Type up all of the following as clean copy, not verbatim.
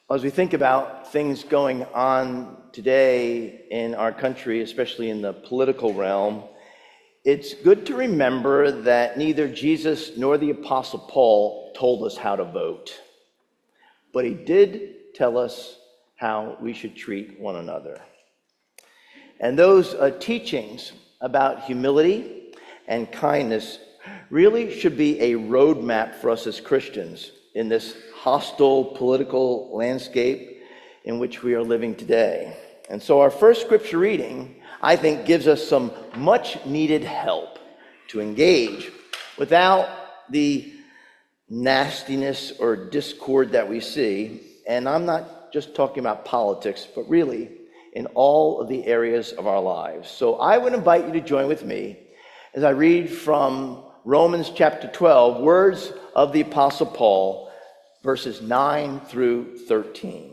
As we think about things going on today in our country, especially in the political realm, it's good to remember that neither Jesus nor the Apostle Paul told us how to vote, but he did tell us how we should treat one another. And those teachings about humility and kindness really should be a roadmap for us as Christians in this hostile political landscape in which we are living today. And so our first scripture reading, I think, gives us some much needed help to engage without the nastiness or discord that we see. And I'm not just talking about politics, but really in all of the areas of our lives. So I would invite you to join with me as I read from Romans chapter 12, words of the Apostle Paul, verses 9 through 13.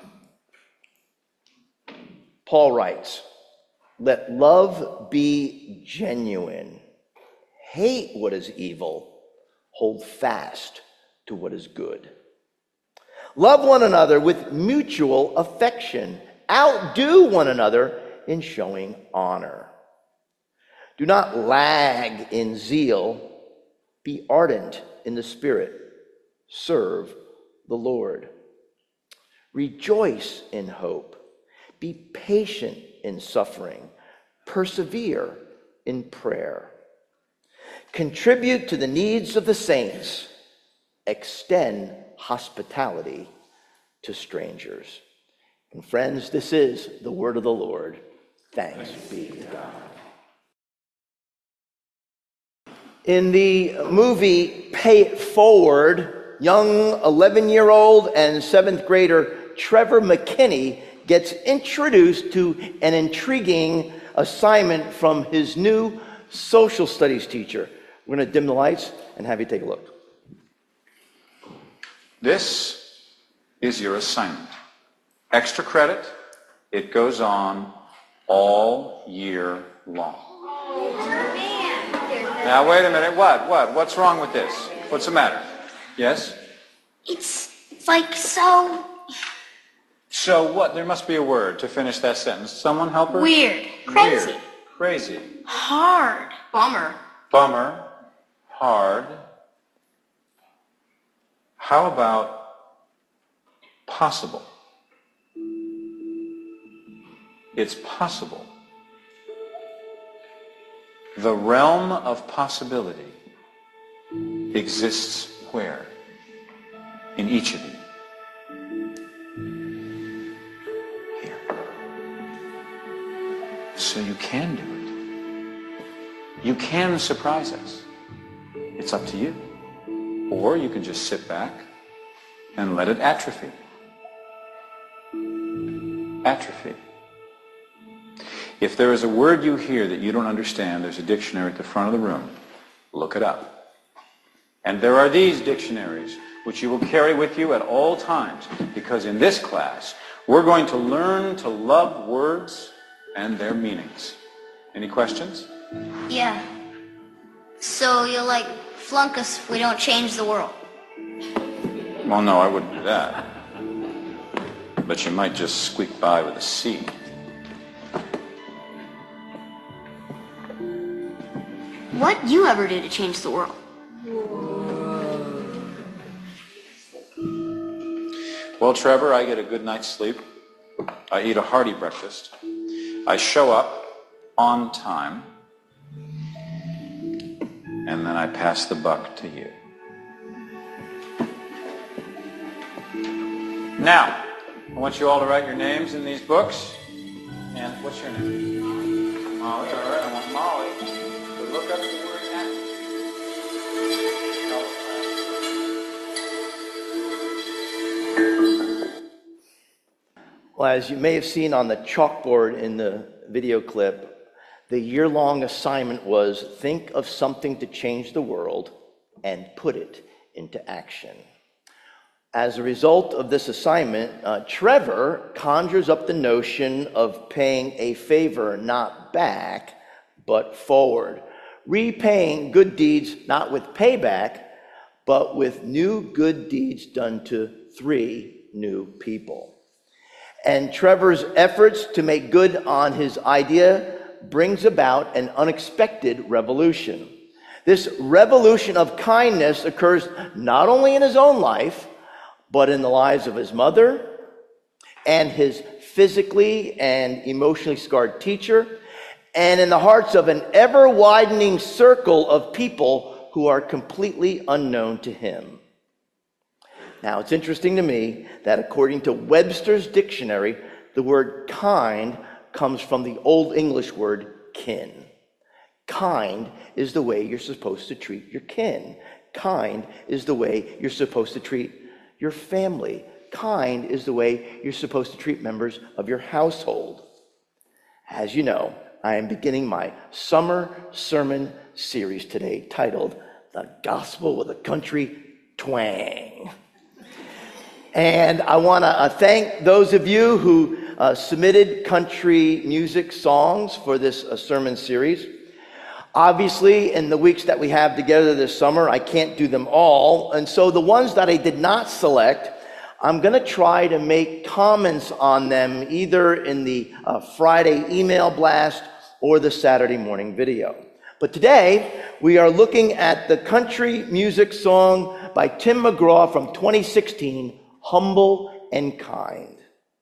Paul writes, "Let love be genuine. Hate what is evil. Hold fast to what is good. Love one another with mutual affection. Outdo one another in showing honor. Do not lag in zeal. Be ardent in the Spirit. Serve the Lord. Rejoice in hope. Be patient in suffering. Persevere in prayer. Contribute to the needs of the saints. Extend hospitality to strangers." And friends, this is the word of the Lord. Thanks be to God. In the movie Pay It Forward, young 11-year-old and 7th grader Trevor McKinney gets introduced to an intriguing assignment from his new social studies teacher. We're going to dim the lights and have you take a look. This is your assignment. Extra credit. It goes on all year long. Now, wait a minute. What's wrong with this? What's the matter? Yes? It's like so... So what? There must be a word to finish that sentence. Someone help her? Weird. Crazy. Weird. Crazy. Hard. Bummer. Bummer. Hard. How about possible? It's possible. The realm of possibility exists where? In each of you. Here. So you can do it. You can surprise us. It's up to you. Or you can just sit back and let it atrophy. Atrophy. If there is a word you hear that you don't understand, there's a dictionary at the front of the room. Look it up. And there are these dictionaries which you will carry with you at all times, because in this class we're going to learn to love words and their meanings. Any questions? Yeah. So you'll flunk us if we don't change the world. Well, no, I wouldn't do that. But you might just squeak by with a C. What you ever do to change the world? Well, Trevor, I get a good night's sleep. I eat a hearty breakfast. I show up on time. And then I pass the buck to you. Now, I want you all to write your names in these books. And what's your name? Molly. All right, I want Molly to look up the word happy. Well, as you may have seen on the chalkboard in the video clip, the year-long assignment was think of something to change the world and put it into action. As a result of this assignment, Trevor conjures up the notion of paying a favor not back, but forward. Repaying good deeds not with payback, but with new good deeds done to 3 new people. And Trevor's efforts to make good on his idea brings about an unexpected revolution. This revolution of kindness occurs not only in his own life, but in the lives of his mother and his physically and emotionally scarred teacher, and in the hearts of an ever-widening circle of people who are completely unknown to him. Now, it's interesting to me that according to Webster's dictionary, the word kind comes from the Old English word kin. Kind is the way you're supposed to treat your kin. Kind is the way you're supposed to treat your family. Kind is the way you're supposed to treat members of your household. As you know, I am beginning my summer sermon series today titled The Gospel with a Country Twang. And I want to thank those of you who submitted country music songs for this sermon series. Obviously, in the weeks that we have together this summer, I can't do them all. And so the ones that I did not select, I'm going to try to make comments on them either in the Friday email blast or the Saturday morning video. But today, we are looking at the country music song by Tim McGraw from 2016, Humble and Kind.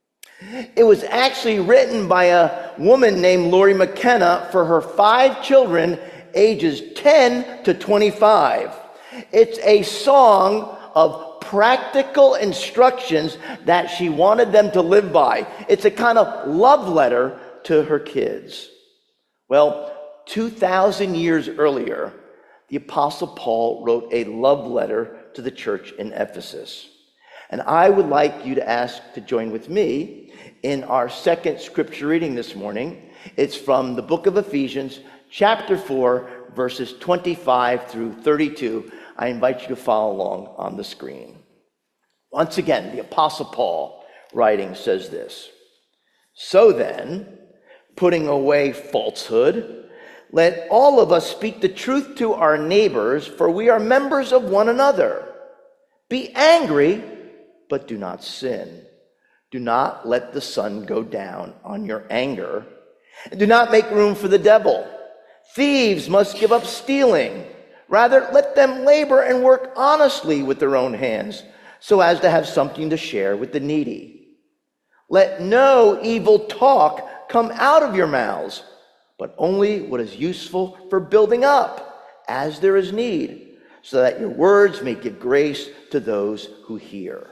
It was actually written by a woman named Lori McKenna for her 5 children, ages 10 to 25. It's a song of practical instructions that she wanted them to live by. It's a kind of love letter to her kids. Well, 2,000 years earlier, the Apostle Paul wrote a love letter to the church in Ephesus. And I would like you to join with me in our second scripture reading this morning. It's from the book of Ephesians, chapter 4, verses 25 through 32. I invite you to follow along on the screen. Once again, the Apostle Paul, writing, says this: "So then, putting away falsehood, let all of us speak the truth to our neighbors, for we are members of one another. Be angry, but do not sin. Do not let the sun go down on your anger. And do not make room for the devil. Thieves must give up stealing. Rather, let them labor and work honestly with their own hands, so as to have something to share with the needy. Let no evil talk come out of your mouths, but only what is useful for building up, as there is need, so that your words may give grace to those who hear.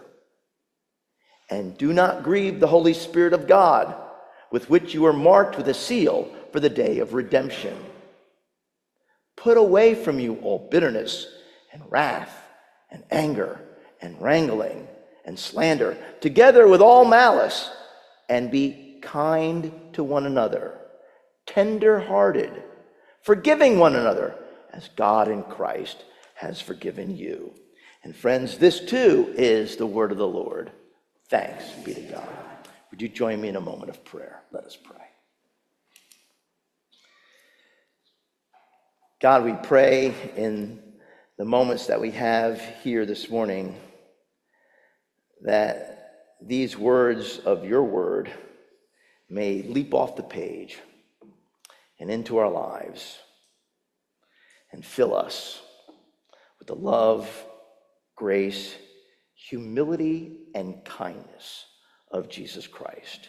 And do not grieve the Holy Spirit of God, with which you are marked with a seal for the day of redemption. Put away from you all bitterness and wrath and anger and wrangling and slander, together with all malice, and be kind to one another, tender-hearted, forgiving one another, as God in Christ has forgiven you." And friends, this too is the word of the Lord. Thanks be to God. Would you join me in a moment of prayer? Let us pray. God, we pray in the moments that we have here this morning that these words of your word may leap off the page and into our lives and fill us with the love, grace, humility, and kindness of Jesus Christ,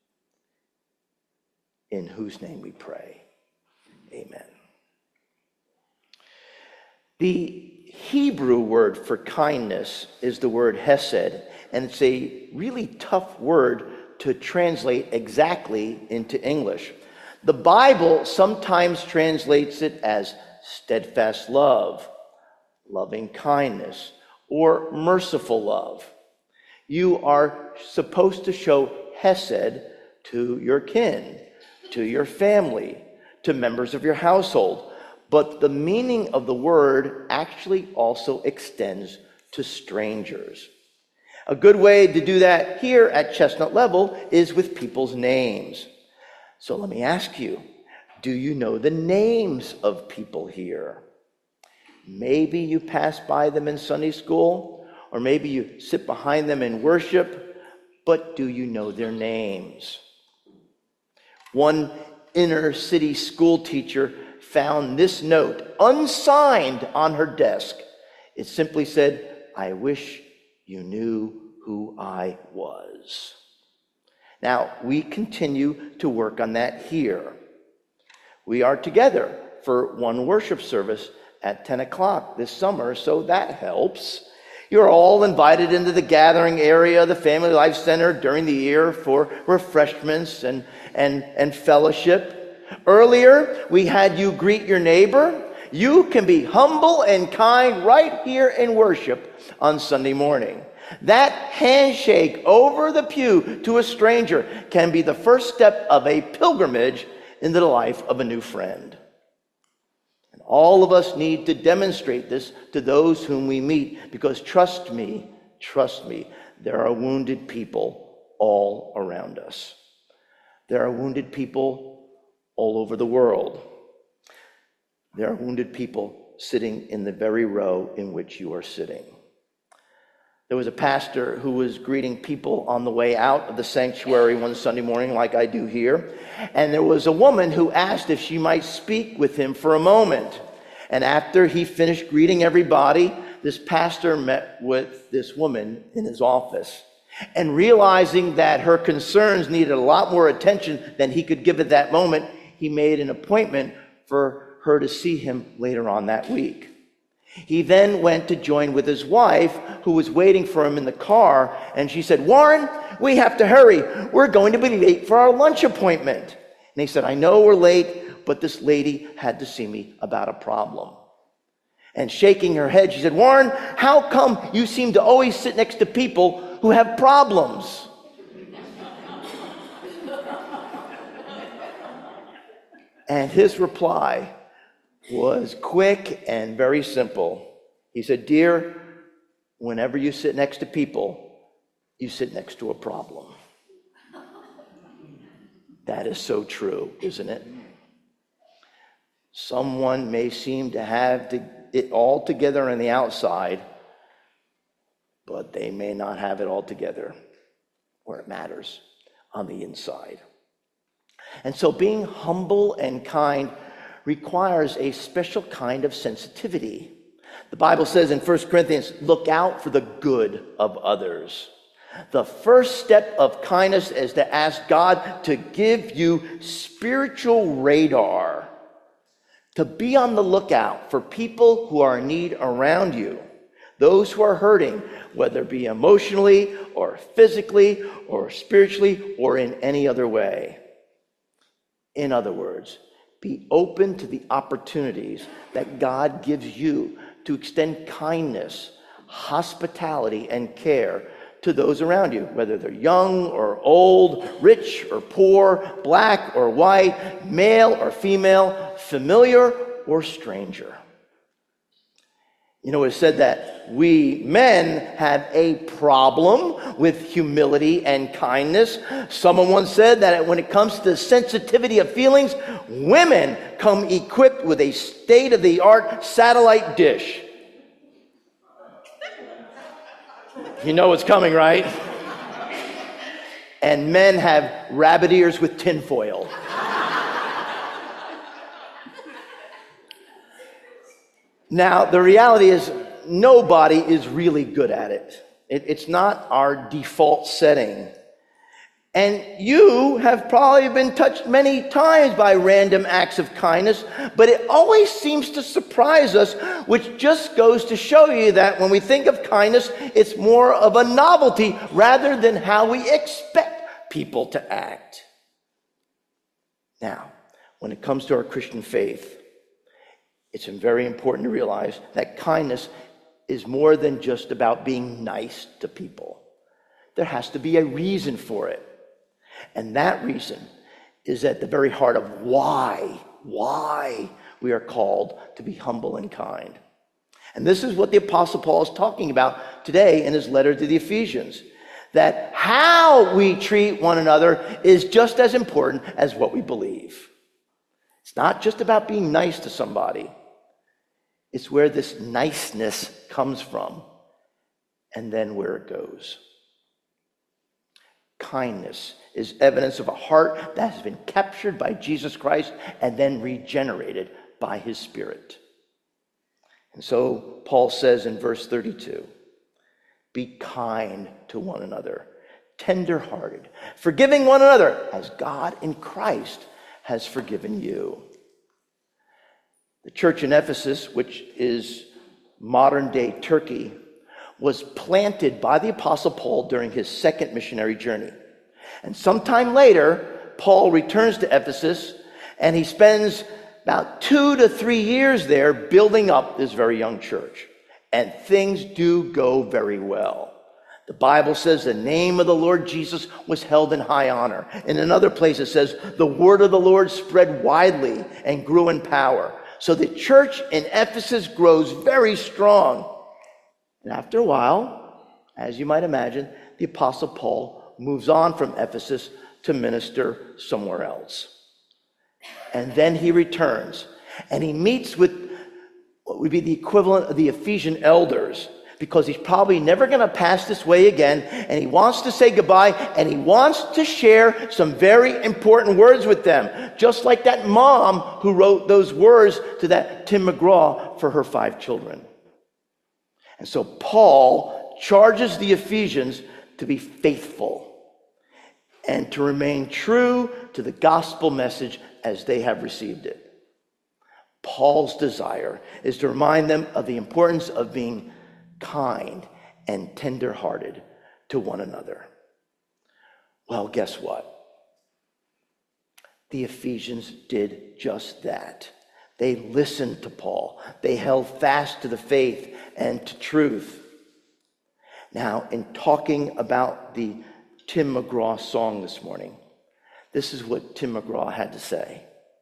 in whose name we pray. Amen. The Hebrew word for kindness is the word hesed, and it's a really tough word to translate exactly into English. The Bible sometimes translates it as steadfast love, loving kindness, or merciful love. You are supposed to show hesed to your kin, to your family, to members of your household. But the meaning of the word actually also extends to strangers. A good way to do that here at Chestnut Level is with people's names. So let me ask you, do you know the names of people here? Maybe you passed by them in Sunday school, Or maybe you sit behind them in worship, but do you know their names? One inner city school teacher found this note unsigned on her desk. It simply said, "I wish you knew who I was." Now, we continue to work on that here. We are together for one worship service at 10 o'clock this summer, so that helps. You're all invited into the gathering area of the Family Life Center during the year for refreshments and fellowship. Earlier, we had you greet your neighbor. You can be humble and kind right here in worship on Sunday morning. That handshake over the pew to a stranger can be the first step of a pilgrimage into the life of a new friend. And all of us need to demonstrate this to those whom we meet, because trust me, there are wounded people all around us. There are wounded people all over the world. There are wounded people sitting in the very row in which you are sitting. There was a pastor who was greeting people on the way out of the sanctuary one Sunday morning, like I do here. And there was a woman who asked if she might speak with him for a moment. And after he finished greeting everybody, this pastor met with this woman in his office. And realizing that her concerns needed a lot more attention than he could give at that moment, he made an appointment for her to see him later on that week. He then went to join with his wife, who was waiting for him in the car, and she said, "Warren, we have to hurry. We're going to be late for our lunch appointment." And he said, "I know we're late, but this lady had to see me about a problem." And shaking her head, she said, "Warren, how come you seem to always sit next to people who have problems?" And his reply was quick and very simple. He said, "Dear, whenever you sit next to people, you sit next to a problem." That is so true, isn't it? Someone may seem to have it all together on the outside, but they may not have it all together where it matters, on the inside. And so being humble and kind requires a special kind of sensitivity. The Bible says in 1 Corinthians, "Look out for the good of others." The first step of kindness is to ask God to give you spiritual radar, to be on the lookout for people who are in need around you, those who are hurting, whether it be emotionally or physically or spiritually or in any other way. In other words, be open to the opportunities that God gives you to extend kindness, hospitality, and care to those around you, whether they're young or old, rich or poor, black or white, male or female, familiar or stranger. You know, it's said that we men have a problem with humility and kindness. Someone once said that when it comes to the sensitivity of feelings, women come equipped with a state-of-the-art satellite dish. You know what's coming, right? And men have rabbit ears with tinfoil. Now, the reality is nobody is really good at it. It's not our default setting. And you have probably been touched many times by random acts of kindness, but it always seems to surprise us, which just goes to show you that when we think of kindness, it's more of a novelty rather than how we expect people to act. Now, when it comes to our Christian faith, it's very important to realize that kindness is more than just about being nice to people. There has to be a reason for it. And that reason is at the very heart of why we are called to be humble and kind. And this is what the Apostle Paul is talking about today in his letter to the Ephesians. That how we treat one another is just as important as what we believe. It's not just about being nice to somebody. It's where this niceness comes from. and then where it goes. Kindness is evidence of a heart that has been captured by Jesus Christ and then regenerated by his Spirit. And so Paul says in verse 32, be kind to one another, tender-hearted, forgiving one another as God in Christ has forgiven you. The church in Ephesus, which is modern-day Turkey, was planted by the Apostle Paul during his second missionary journey. And sometime later, Paul returns to Ephesus, and he spends about 2 to 3 years there building up this very young church. And things do go very well. The Bible says the name of the Lord Jesus was held in high honor. In another place it says the word of the Lord spread widely and grew in power. So the church in Ephesus grows very strong. And after a while, as you might imagine, the Apostle Paul moves on from Ephesus to minister somewhere else. And then he returns, and he meets with what would be the equivalent of the Ephesian elders, because he's probably never going to pass this way again, and he wants to say goodbye, and he wants to share some very important words with them, just like that mom who wrote those words to that Tim McGraw for her 5 children. And so Paul charges the Ephesians to be faithful and to remain true to the gospel message as they have received it. Paul's desire is to remind them of the importance of being kind and tender-hearted to one another. Well, guess what? The Ephesians did just that. They listened to Paul. They held fast to the faith and to truth. Now, in talking about the Tim McGraw song this morning, this is what Tim McGraw had to say.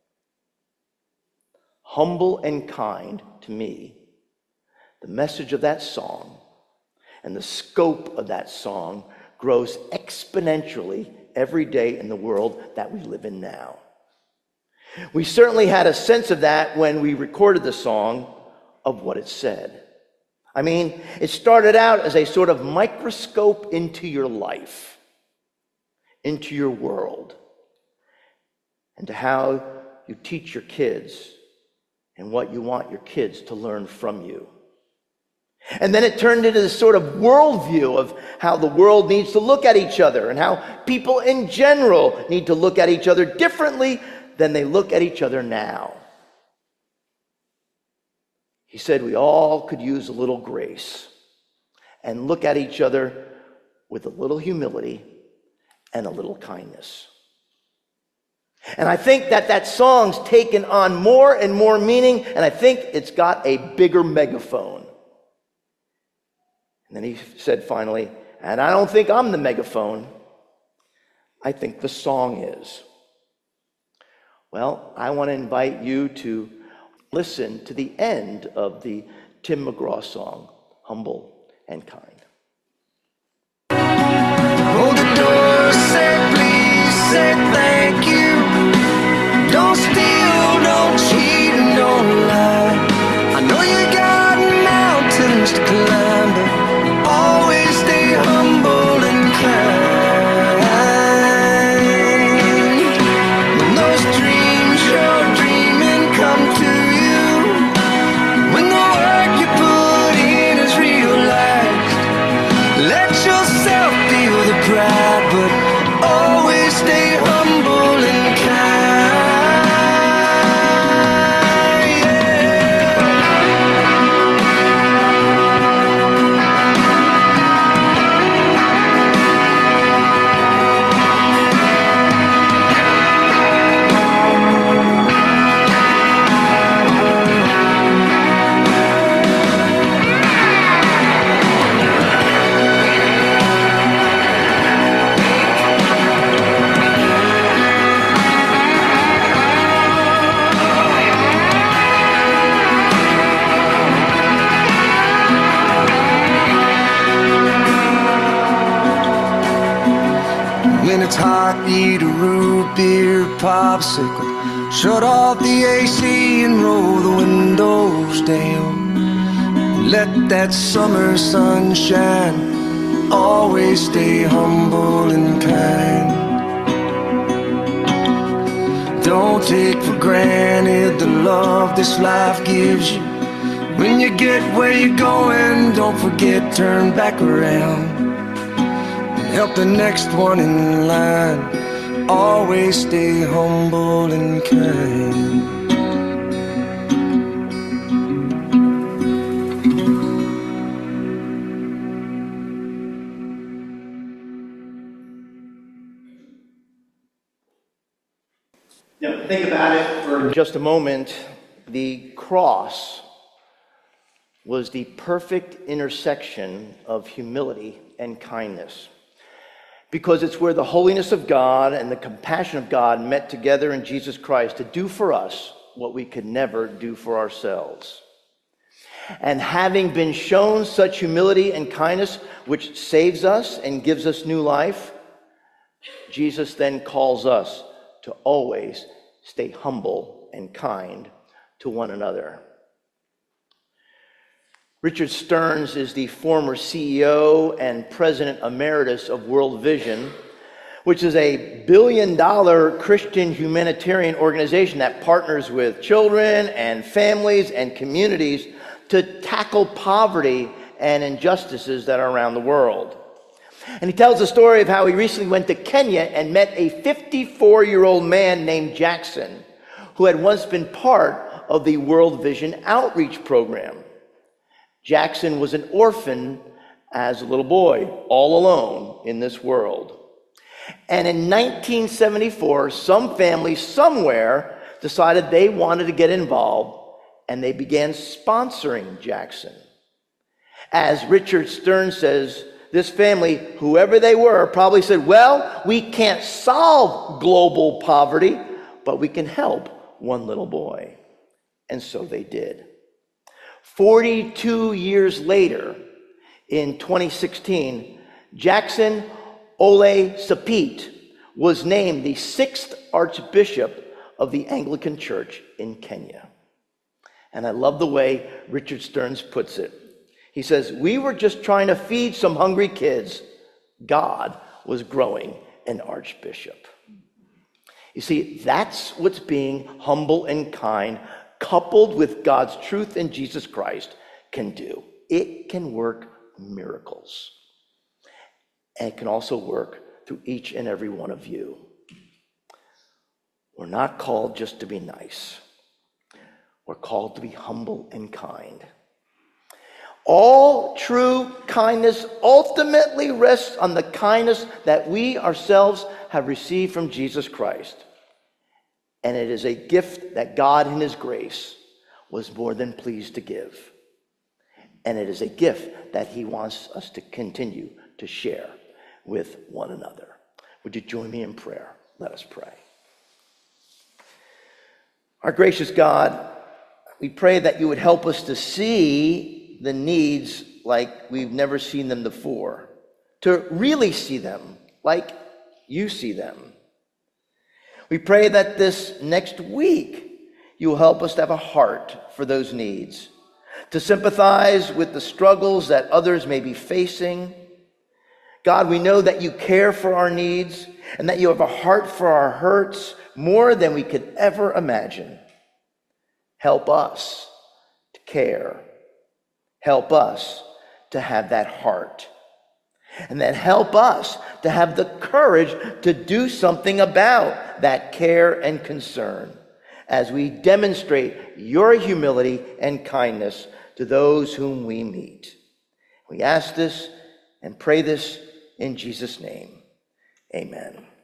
Humble and kind to me, the message of that song and the scope of that song grows exponentially every day in the world that we live in now. We certainly had a sense of that when we recorded the song of what it said. I mean, it started out as a sort of microscope into your life, into your world, and to how you teach your kids and what you want your kids to learn from you. And then it turned into this sort of worldview of how the world needs to look at each other and how people in general need to look at each other differently than they look at each other now. He said we all could use a little grace and look at each other with a little humility and a little kindness. And I think that song's taken on more and more meaning, and I think it's got a bigger megaphone. And then he said finally, and I don't think I'm the megaphone. I think the song is. Well, I want to invite you to listen to the end of the Tim McGraw song, Humble and Kind. Hold the door, say please, say thank you. Don't steal, don't cheat, and don't lie. I know you got mountains to climb, but always stay humble and kind. When those dreams you're dreaming come to you, when the work you put in is realized, let yourself feel the pride, but always stay humble and kind. When it's hot, eat a root beer popsicle. Shut off the AC and roll the windows down. Let that summer sun shine. Always stay humble and kind. Don't take for granted the love this life gives you. When you get where you're going, don't forget, turn back around and help the next one in line. Always stay humble and kind. Now, think about it for just a moment. The cross was the perfect intersection of humility and kindness, because it's where the holiness of God and the compassion of God met together in Jesus Christ to do for us what we could never do for ourselves. And having been shown such humility and kindness, which saves us and gives us new life, Jesus then calls us to always stay humble and kind to one another. Richard Stearns is the former CEO and president emeritus of World Vision, which is a billion-dollar Christian humanitarian organization that partners with children and families and communities to tackle poverty and injustices that are around the world. And he tells the story of how he recently went to Kenya and met a 54-year-old man named Jackson, who had once been part of the World Vision outreach program. Jackson was an orphan as a little boy, all alone in this world. And in 1974, some family somewhere decided they wanted to get involved, and they began sponsoring Jackson. As Richard Stearns says, this family, whoever they were, probably said, well, we can't solve global poverty, but we can help one little boy. And so they did. 42 years later, in 2016, Jackson Ole Sapit was named the 6th Archbishop of the Anglican Church in Kenya. And I love the way Richard Stearns puts it. He says, we were just trying to feed some hungry kids. God was growing an archbishop. You see, that's what's being humble and kind, coupled with God's truth in Jesus Christ, can do. It can work miracles. And it can also work through each and every one of you. We're not called just to be nice. We're called to be humble and kind. All true kindness ultimately rests on the kindness that we ourselves have received from Jesus Christ. And it is a gift that God in His grace was more than pleased to give. And it is a gift that He wants us to continue to share with one another. Would you join me in prayer? Let us pray. Our gracious God, we pray that you would help us to see the needs like we've never seen them before, to really see them like you see them. We pray that this next week you will help us to have a heart for those needs, to sympathize with the struggles that others may be facing. God, we know that you care for our needs and that you have a heart for our hurts more than we could ever imagine. Help us to care. Help us to have that heart. And then help us to have the courage to do something about that care and concern as we demonstrate your humility and kindness to those whom we meet. We ask this and pray this in Jesus' name. Amen.